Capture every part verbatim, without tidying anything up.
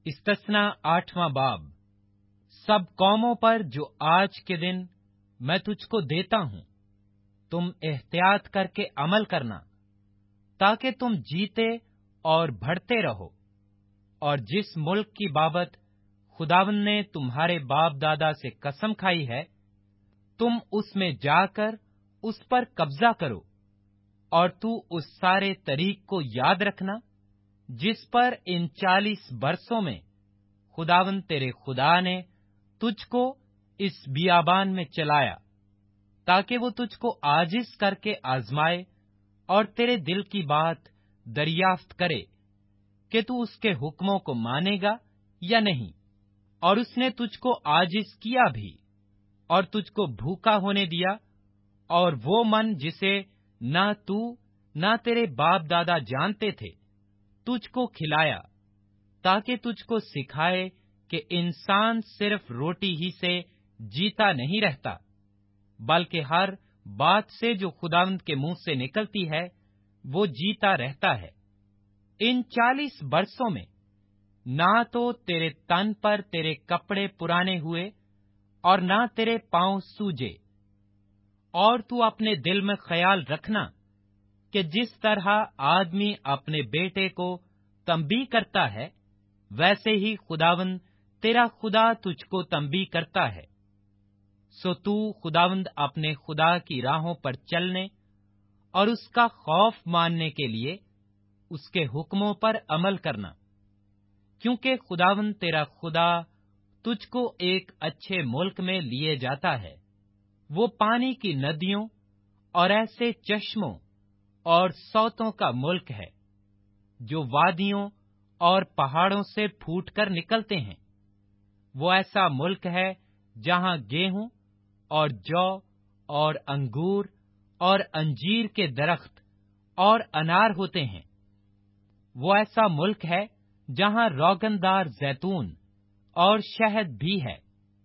استثنا آٹھواں باب۔ سب قوموں پر جو آج کے دن میں تجھ کو دیتا ہوں، تم احتیاط کر کے عمل کرنا، تاکہ تم جیتے اور بڑھتے رہو، اور جس ملک کی بابت خداوند نے تمہارے باپ دادا سے قسم کھائی ہے، تم اس میں جا کر اس پر قبضہ کرو، اور تو اس سارے طریق کو یاد رکھنا جس پر ان چالیس برسوں میں خداوند تیرے خدا نے تجھ کو اس بیابان میں چلایا، تاکہ وہ تجھ کو عاجز کر کے آزمائے اور تیرے دل کی بات دریافت کرے کہ تو اس کے حکموں کو مانے گا یا نہیں۔ اور اس نے تجھ کو عاجز کیا بھی، اور تجھ کو بھوکا ہونے دیا، اور وہ من جسے نہ تو نہ تیرے باپ دادا جانتے تھے تجھ کو کھلایا، تاکہ تجھ کو سکھائے کہ انسان صرف روٹی ہی سے جیتا نہیں رہتا، بلکہ ہر بات سے جو خداوند کے منہ سے نکلتی ہے وہ جیتا رہتا ہے۔ ان چالیس برسوں میں نہ تو تیرے تن پر تیرے کپڑے پرانے ہوئے اور نہ تیرے پاؤں سوجے، اور تو اپنے دل میں خیال رکھنا کہ جس طرح آدمی اپنے بیٹے کو تنبیہ کرتا ہے، ویسے ہی خداوند تیرا خدا تجھ کو تنبیہ کرتا ہے۔ سو تو خداوند اپنے خدا کی راہوں پر چلنے اور اس کا خوف ماننے کے لیے اس کے حکموں پر عمل کرنا، کیونکہ خداوند تیرا خدا تجھ کو ایک اچھے ملک میں لیے جاتا ہے۔ وہ پانی کی ندیوں اور ایسے چشموں اور سوتوں کا ملک ہے جو وادیوں اور پہاڑوں سے پھوٹ کر نکلتے ہیں۔ وہ ایسا ملک ہے جہاں گیہوں اور جو اور انگور اور انجیر کے درخت اور انار ہوتے ہیں۔ وہ ایسا ملک ہے جہاں روغن دار زیتون اور شہد بھی ہے۔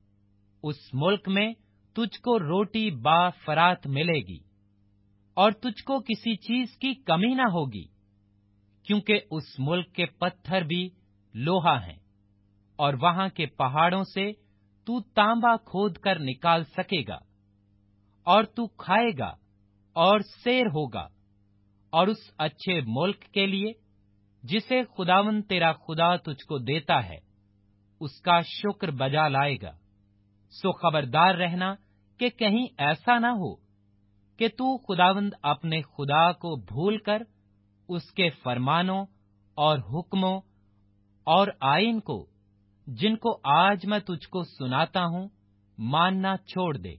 اس ملک میں تجھ کو روٹی با فرات ملے گی، اور تجھ کو کسی چیز کی کمی نہ ہوگی، کیونکہ اس ملک کے پتھر بھی لوہا ہیں، اور وہاں کے پہاڑوں سے تو تانبا کھود کر نکال سکے گا، اور تو کھائے گا اور سیر ہوگا، اور اس اچھے ملک کے لیے جسے خداوند تیرا خدا تجھ کو دیتا ہے اس کا شکر بجا لائے گا۔ سو خبردار رہنا کہ کہیں ایسا نہ ہو کہ تو خداوند اپنے خدا کو بھول کر اس کے فرمانوں اور حکموں اور آئین کو، جن کو آج میں تجھ کو سناتا ہوں، ماننا چھوڑ دے۔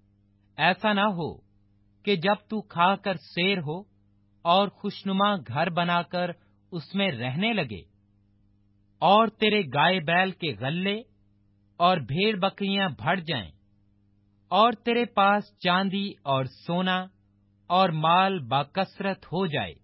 ایسا نہ ہو کہ جب تو کھا کر سیر ہو اور خوشنما گھر بنا کر اس میں رہنے لگے، اور تیرے گائے بیل کے غلے اور بھیڑ بکریاں بڑھ جائیں، اور تیرے پاس چاندی اور سونا اور مال باکثرت ہو جائے،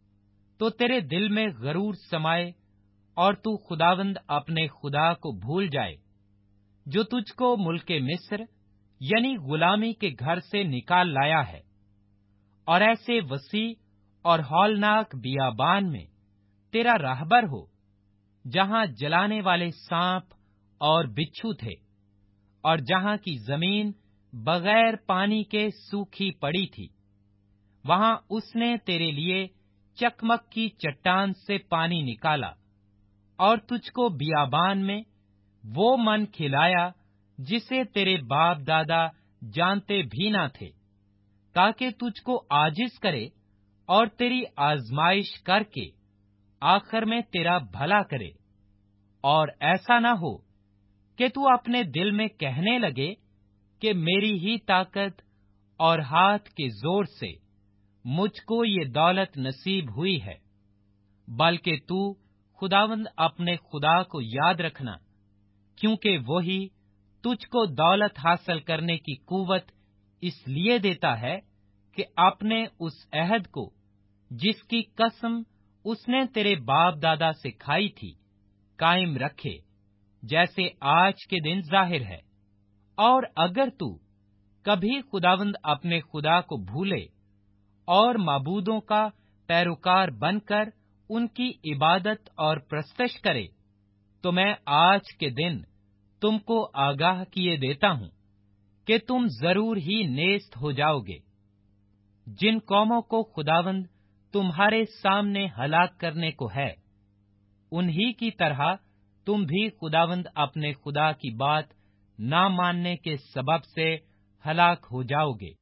تو تیرے دل میں غرور سمائے اور تو خداوند اپنے خدا کو بھول جائے، جو تجھ کو ملک مصر یعنی غلامی کے گھر سے نکال لایا ہے، اور ایسے وسیع اور ہولناک بیابان میں تیرا راہبر ہو، جہاں جلانے والے سانپ اور بچھو تھے، اور جہاں کی زمین بغیر پانی کے سوکھی پڑی تھی۔ وہاں اس نے تیرے لیے چکمک کی چٹان سے پانی نکالا، اور تجھ کو بیابان میں وہ من کھلایا جسے تیرے باپ دادا جانتے بھی نہ تھے، تاکہ تجھ کو عاجز کرے اور تیری آزمائش کر کے آخر میں تیرا بھلا کرے۔ اور ایسا نہ ہو کہ تو اپنے دل میں کہنے لگے کہ میری ہی طاقت اور ہاتھ کے زور سے مجھ کو یہ دولت نصیب ہوئی ہے، بلکہ تو خداوند اپنے خدا کو یاد رکھنا، کیونکہ وہی تجھ کو دولت حاصل کرنے کی قوت اس لیے دیتا ہے کہ اپنے اس عہد کو جس کی قسم اس نے تیرے باپ دادا سے کھائی تھی قائم رکھے، جیسے آج کے دن ظاہر ہے۔ اور اگر تو کبھی خداوند اپنے خدا کو بھولے اور معبودوں کا پیروکار بن کر ان کی عبادت اور پرستش کرے، تو میں آج کے دن تم کو آگاہ کیے دیتا ہوں کہ تم ضرور ہی نیست ہو جاؤ گے۔ جن قوموں کو خداوند تمہارے سامنے ہلاک کرنے کو ہے، انہی کی طرح تم بھی خداوند اپنے خدا کی بات نہ ماننے کے سبب سے ہلاک ہو جاؤ گے۔